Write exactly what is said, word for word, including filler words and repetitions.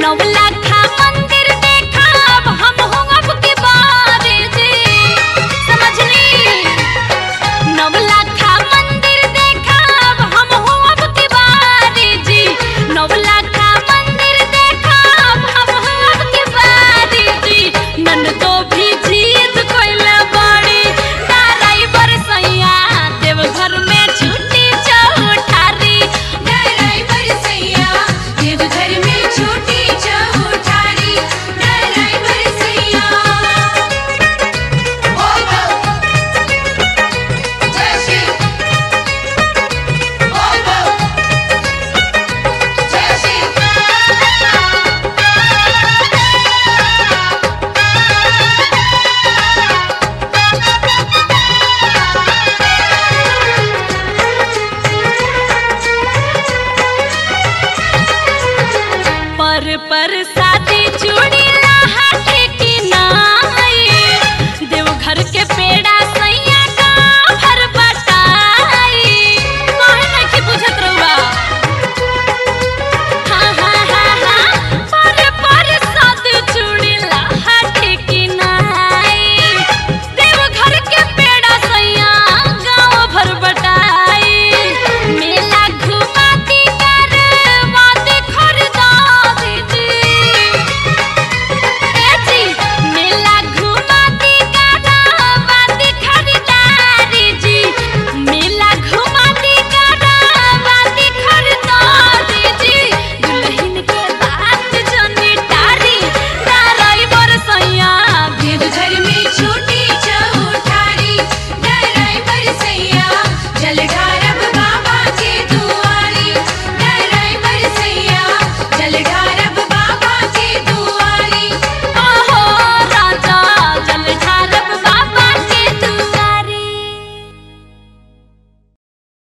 नवलखा मंदिर देखा अब हम हूँ अब की बारी जी, समझनी। नवलखा मंदिर देखा अब हम हूँ अब की बारी जी, नवलखा मंदिर देखा अब हम हूँ अब की बारी जी। ननदो भी जीत कोइला बड़ी ड्राइवर सैया देवघर में छुट्टी चौठारी, ड्राइवर सैया देवघर में छुट्टी चौठारी, ड्राइवर सैया। बोल बोल जय श्री बोल बोल जय श्री। पर पर